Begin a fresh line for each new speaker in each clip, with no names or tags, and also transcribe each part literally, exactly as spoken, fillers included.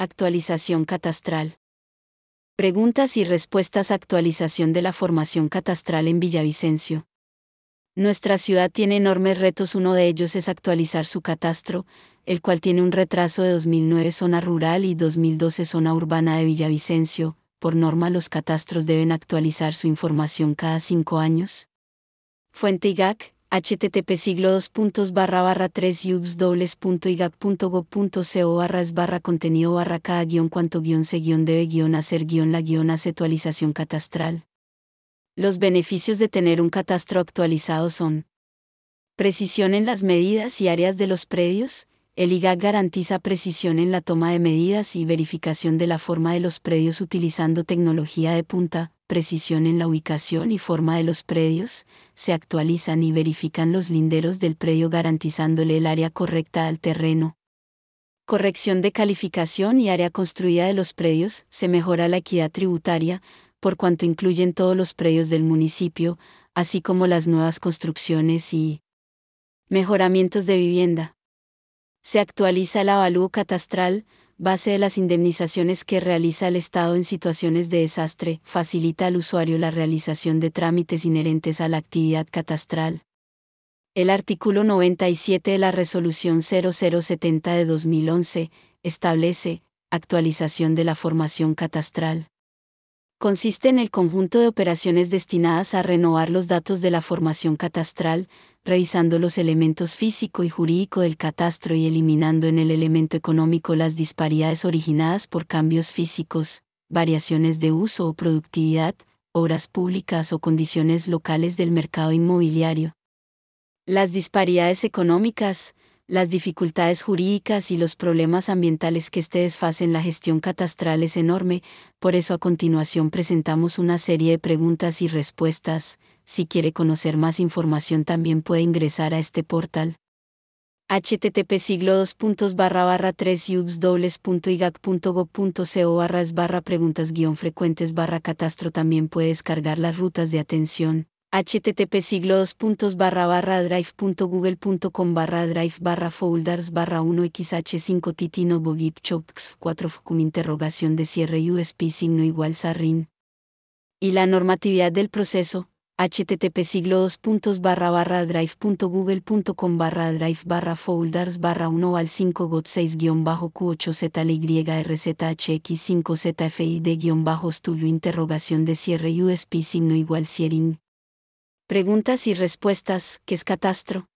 Actualización catastral. Preguntas y respuestas. Actualización de la formación catastral en Villavicencio. Nuestra ciudad tiene enormes retos. Uno de ellos es actualizar su catastro, el cual tiene un retraso de dos mil nueve zona rural y dos mil doce zona urbana de Villavicencio. Por norma, los catastros deben actualizar su información cada cinco años. Fuente I G A C, http siglo dos puntos barra barra tres yubs dobles punto igac punto gob punto co barra es barra contenido barra cada guión cuanto guión se guión debe guión hacer guión la guión hace actualización catastral. Los beneficios de tener un catastro actualizado son: precisión en las medidas y áreas de los predios. El I G A C garantiza precisión en la toma de medidas y verificación de la forma de los predios utilizando tecnología de punta. Precisión en la ubicación y forma de los predios. Se actualizan y verifican los linderos del predio garantizándole el área correcta al terreno. Corrección de calificación y área construida de los predios. Se mejora la equidad tributaria, por cuanto incluyen todos los predios del municipio, así como las nuevas construcciones y mejoramientos de vivienda. Se actualiza el avalúo catastral, base de las indemnizaciones que realiza el Estado en situaciones de desastre. Facilita al usuario la realización de trámites inherentes a la actividad catastral. El artículo noventa y siete de la Resolución cero cero setenta de dos mil once establece actualización de la formación catastral. Consiste en el conjunto de operaciones destinadas a renovar los datos de la formación catastral, revisando los elementos físico y jurídico del catastro y eliminando en el elemento económico las disparidades originadas por cambios físicos, variaciones de uso o productividad, obras públicas o condiciones locales del mercado inmobiliario. Las disparidades económicas, las dificultades jurídicas y los problemas ambientales que este desfase en la gestión catastral es enorme, por eso a continuación presentamos una serie de preguntas y respuestas. Si quiere conocer más información también puede ingresar a este portal. http siglo dos puntos barra barra tres yubs dobles punto igac punto gob punto co barra es barra preguntas guión frecuentes barra catastro. También puede descargar las rutas de atención. http siglo dos puntos barra barra drive punto google punto com barra drive barra folders barra uno xh cinco titino bogip chops cuatro fcum interrogación de cierre usp signo igual sarrin. Y la normatividad del proceso. http siglo dos puntos barra barra drive punto google punto com barra drive barra folders barra uno al cinco got seis guión bajo q ocho z l y r z h x cinco z f i d guión bajo studio interrogación de cierre usp signo igual siering. Preguntas y respuestas. ¿Qué es catastro?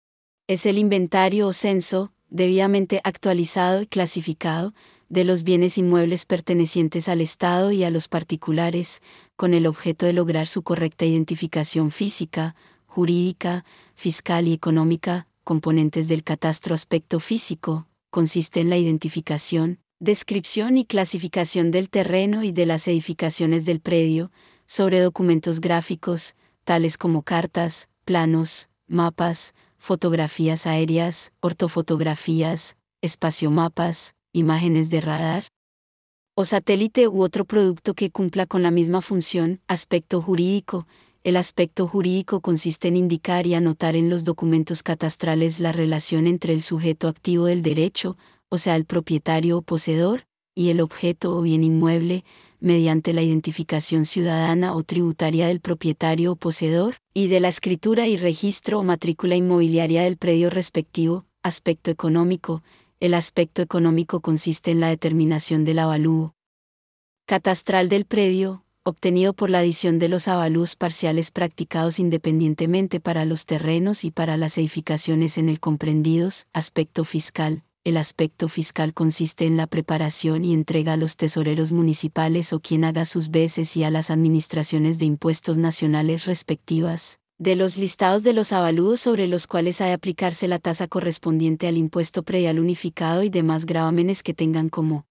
Es el inventario o censo, debidamente actualizado y clasificado, de los bienes inmuebles pertenecientes al Estado y a los particulares, con el objeto de lograr su correcta identificación física, jurídica, fiscal y económica. Componentes del catastro. Aspecto físico. Consiste en la identificación, descripción y clasificación del terreno y de las edificaciones del predio, sobre documentos gráficos, tales como cartas, planos, mapas, fotografías aéreas, ortofotografías, espaciomapas, imágenes de radar o satélite u otro producto que cumpla con la misma función. Aspecto jurídico. El aspecto jurídico consiste en indicar y anotar en los documentos catastrales la relación entre el sujeto activo del derecho, o sea el propietario o poseedor, y el objeto o bien inmueble, mediante la identificación ciudadana o tributaria del propietario o poseedor, y de la escritura y registro o matrícula inmobiliaria del predio respectivo. Aspecto económico. El aspecto económico consiste en la determinación del avalúo catastral del predio, obtenido por la adición de los avalúos parciales practicados independientemente para los terrenos y para las edificaciones en él comprendidos. Aspecto fiscal. El aspecto fiscal consiste en la preparación y entrega a los tesoreros municipales o quien haga sus veces y a las administraciones de impuestos nacionales respectivas, de los listados de los avalúos sobre los cuales ha de aplicarse la tasa correspondiente al impuesto predial unificado y demás gravámenes que tengan como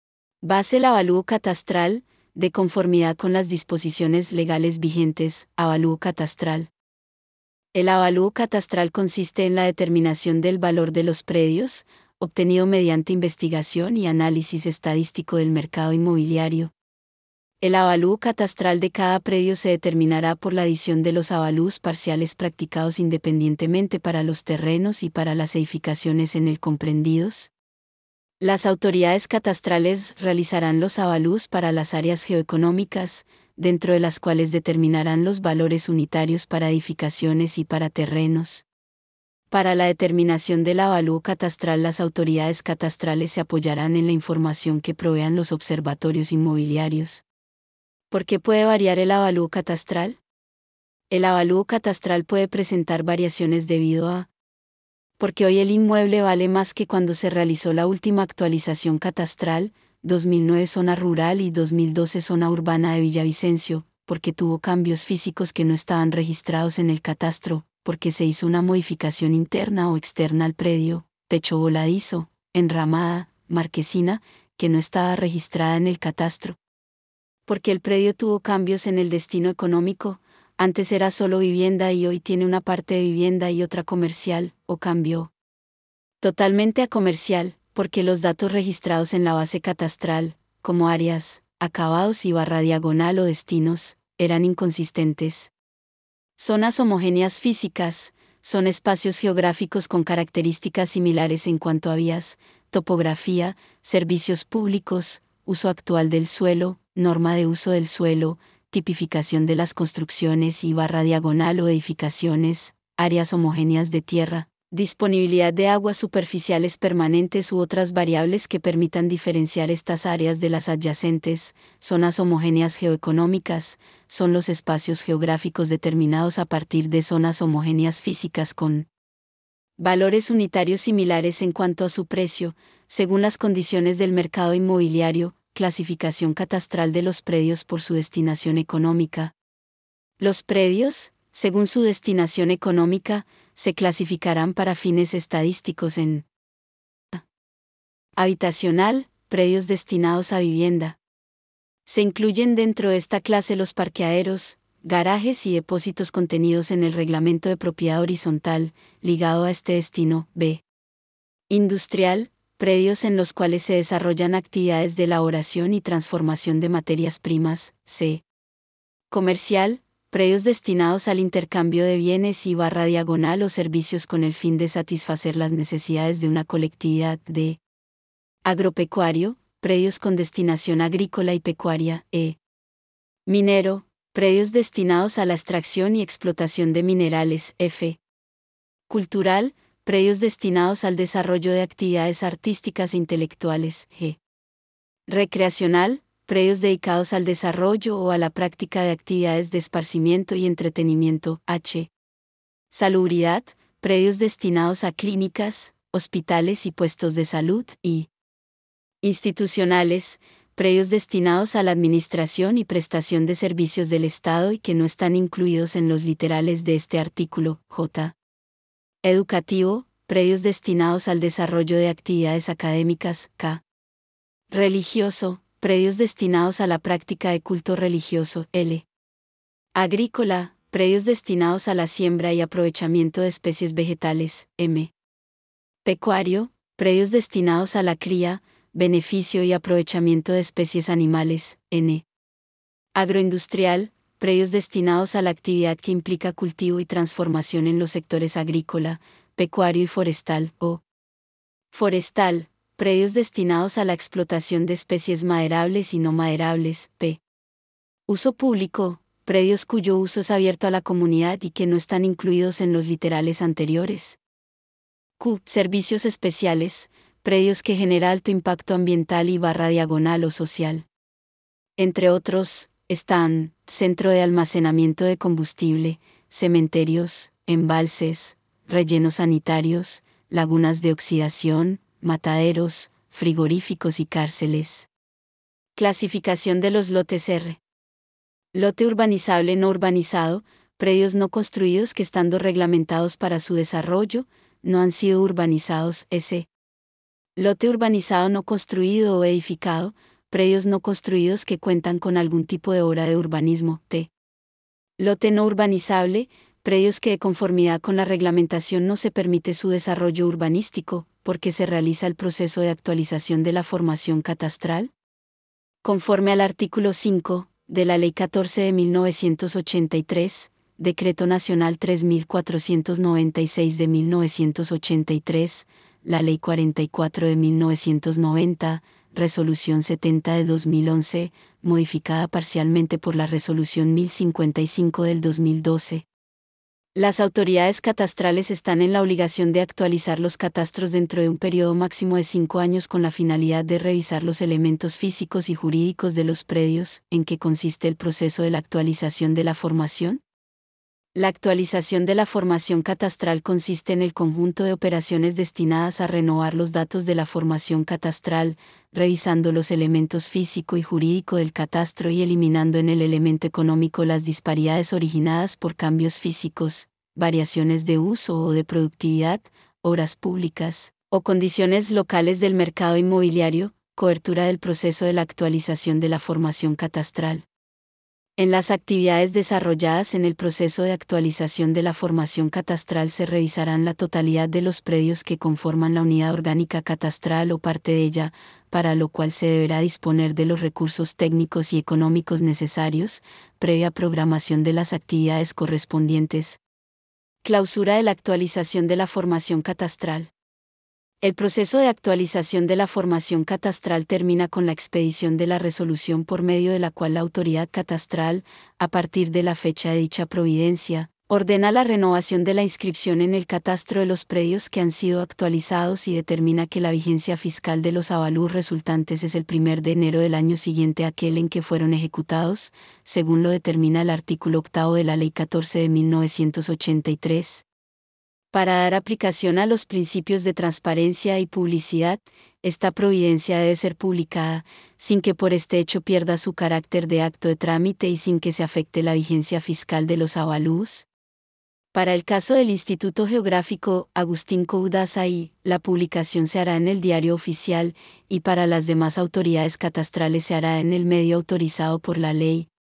base el avalúo catastral, de conformidad con las disposiciones legales vigentes. Avalúo catastral. El avalúo catastral consiste en la determinación del valor de los predios, obtenido mediante investigación y análisis estadístico del mercado inmobiliario. El avalúo catastral de cada predio se determinará por la adición de los avalúos parciales practicados independientemente para los terrenos y para las edificaciones en él comprendidos. Las autoridades catastrales realizarán los avalúos para las áreas geoeconómicas, dentro de las cuales determinarán los valores unitarios para edificaciones y para terrenos. Para la determinación del avalúo catastral, las autoridades catastrales se apoyarán en la información que provean los observatorios inmobiliarios. ¿Por qué puede variar el avalúo catastral? El avalúo catastral puede presentar variaciones debido a porque hoy el inmueble vale más que cuando se realizó la última actualización catastral, dos mil nueve zona rural y dos mil doce zona urbana de Villavicencio, porque tuvo cambios físicos que no estaban registrados en el catastro, porque se hizo una modificación interna o externa al predio, techo voladizo, enramada, marquesina, que no estaba registrada en el catastro. Porque el predio tuvo cambios en el destino económico, antes era solo vivienda y hoy tiene una parte de vivienda y otra comercial, o cambió totalmente a comercial, porque los datos registrados en la base catastral, como áreas, acabados y barra diagonal o destinos, eran inconsistentes. Zonas homogéneas físicas, son espacios geográficos con características similares en cuanto a vías, topografía, servicios públicos, uso actual del suelo, norma de uso del suelo, tipificación de las construcciones y barra diagonal o edificaciones, áreas homogéneas de tierra, disponibilidad de aguas superficiales permanentes u otras variables que permitan diferenciar estas áreas de las adyacentes. Zonas homogéneas geoeconómicas, son los espacios geográficos determinados a partir de zonas homogéneas físicas con valores unitarios similares en cuanto a su precio, según las condiciones del mercado inmobiliario. Clasificación catastral de los predios por su destinación económica. Los predios, según su destinación económica, se clasificarán para fines estadísticos en habitacional, predios destinados a vivienda. Se incluyen dentro de esta clase los parqueaderos, garajes y depósitos contenidos en el reglamento de propiedad horizontal, ligado a este destino. B. Industrial, predios en los cuales se desarrollan actividades de elaboración y transformación de materias primas. C. Comercial, predios destinados al intercambio de bienes y barra diagonal o servicios con el fin de satisfacer las necesidades de una colectividad. D. Agropecuario, predios con destinación agrícola y pecuaria. E. Minero, predios destinados a la extracción y explotación de minerales. F. Cultural, predios destinados al desarrollo de actividades artísticas e intelectuales. G. Recreacional, predios dedicados al desarrollo o a la práctica de actividades de esparcimiento y entretenimiento. H. Salubridad, predios destinados a clínicas, hospitales y puestos de salud. I. Institucionales, predios destinados a la administración y prestación de servicios del Estado y que no están incluidos en los literales de este artículo. J. Educativo, predios destinados al desarrollo de actividades académicas. K. Religioso, predios destinados a la práctica de culto religioso. L. Agrícola, predios destinados a la siembra y aprovechamiento de especies vegetales. M. Pecuario, predios destinados a la cría, beneficio y aprovechamiento de especies animales. N. Agroindustrial, predios destinados a la actividad que implica cultivo y transformación en los sectores agrícola, pecuario y forestal. O. Forestal, predios destinados a la explotación de especies maderables y no maderables. P. Uso público, predios cuyo uso es abierto a la comunidad y que no están incluidos en los literales anteriores. Q. Servicios especiales, predios que genera alto impacto ambiental y barra diagonal o social. Entre otros, están centro de almacenamiento de combustible, cementerios, embalses, rellenos sanitarios, lagunas de oxidación, mataderos, frigoríficos y cárceles. Clasificación de los lotes R. Lote urbanizable no urbanizado, predios no construidos que estando reglamentados para su desarrollo, no han sido urbanizados. S. Lote urbanizado no construido o edificado, predios no construidos que cuentan con algún tipo de obra de urbanismo. T. Lote no urbanizable, predios que de conformidad con la reglamentación no se permite su desarrollo urbanístico, porque se realiza el proceso de actualización de la formación catastral. Conforme al artículo cinco, de la Ley catorce de mil novecientos ochenta y tres, Decreto Nacional tres mil cuatrocientos noventa y seis de mil novecientos ochenta y tres, la Ley cuarenta y cuatro de mil novecientos noventa, Resolución setenta de dos mil once, modificada parcialmente por la Resolución mil cincuenta y cinco del dos mil doce. Las autoridades catastrales están en la obligación de actualizar los catastros dentro de un periodo máximo de cinco años con la finalidad de revisar los elementos físicos y jurídicos de los predios. ¿En qué consiste el proceso de la actualización de la formación? La actualización de la formación catastral consiste en el conjunto de operaciones destinadas a renovar los datos de la formación catastral, revisando los elementos físico y jurídico del catastro y eliminando en el elemento económico las disparidades originadas por cambios físicos, variaciones de uso o de productividad, obras públicas, o condiciones locales del mercado inmobiliario, cobertura del proceso de la actualización de la formación catastral. En las actividades desarrolladas en el proceso de actualización de la formación catastral se revisarán la totalidad de los predios que conforman la unidad orgánica catastral o parte de ella, para lo cual se deberá disponer de los recursos técnicos y económicos necesarios, previa programación de las actividades correspondientes. Clausura de la actualización de la formación catastral. El proceso de actualización de la formación catastral termina con la expedición de la resolución por medio de la cual la autoridad catastral, a partir de la fecha de dicha providencia, ordena la renovación de la inscripción en el catastro de los predios que han sido actualizados y determina que la vigencia fiscal de los avalúos resultantes es el primero de enero del año siguiente a aquel en que fueron ejecutados, según lo determina el artículo octavo de la Ley catorce de mil novecientos ochenta y tres. Para dar aplicación a los principios de transparencia y publicidad, esta providencia debe ser publicada, sin que por este hecho pierda su carácter de acto de trámite y sin que se afecte la vigencia fiscal de los avalúos. Para el caso del Instituto Geográfico Agustín Coudassai, la publicación se hará en el Diario Oficial, y para las demás autoridades catastrales se hará en el medio autorizado por la ley.